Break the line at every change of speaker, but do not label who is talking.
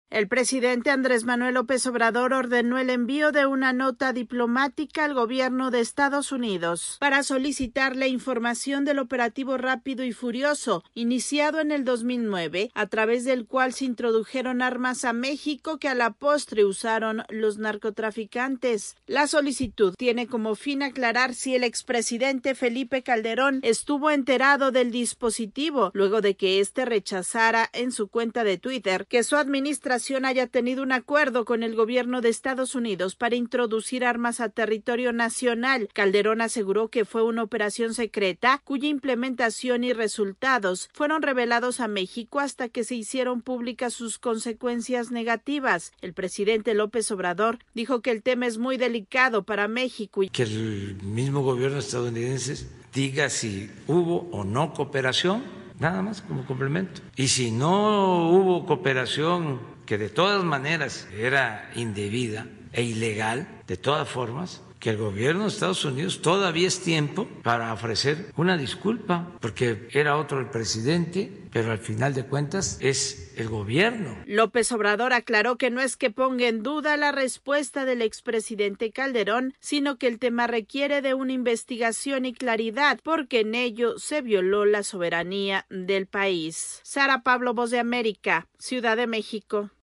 El presidente Andrés Manuel López Obrador ordenó el envío de una nota diplomática al gobierno de Estados Unidos para solicitar la información del operativo Rápido y Furioso, iniciado en el 2009, a través del cual se introdujeron armas a México que a la postre usaron los narcotraficantes. La solicitud tiene como fin aclarar si el expresidente Felipe Calderón estuvo enterado del dispositivo, luego de que éste rechazara en su cuenta de Twitter que su administración haya tenido un acuerdo con el gobierno de Estados Unidos para introducir armas a territorio nacional. Calderón aseguró que fue una operación secreta cuya implementación y resultados fueron revelados a México hasta que se hicieron públicas sus consecuencias negativas. El presidente López Obrador dijo que el tema es muy delicado para México y
que el mismo gobierno estadounidense diga si hubo o no cooperación, nada más como complemento. Y si no hubo cooperación, que de todas maneras era indebida e ilegal, de todas formas, que el gobierno de Estados Unidos todavía es tiempo para ofrecer una disculpa, porque era otro el presidente, pero al final de cuentas es el gobierno.
López Obrador aclaró que no es que ponga en duda la respuesta del expresidente Calderón, sino que el tema requiere de una investigación y claridad, porque en ello se violó la soberanía del país. Sara Pablo, Voz de América, Ciudad de México.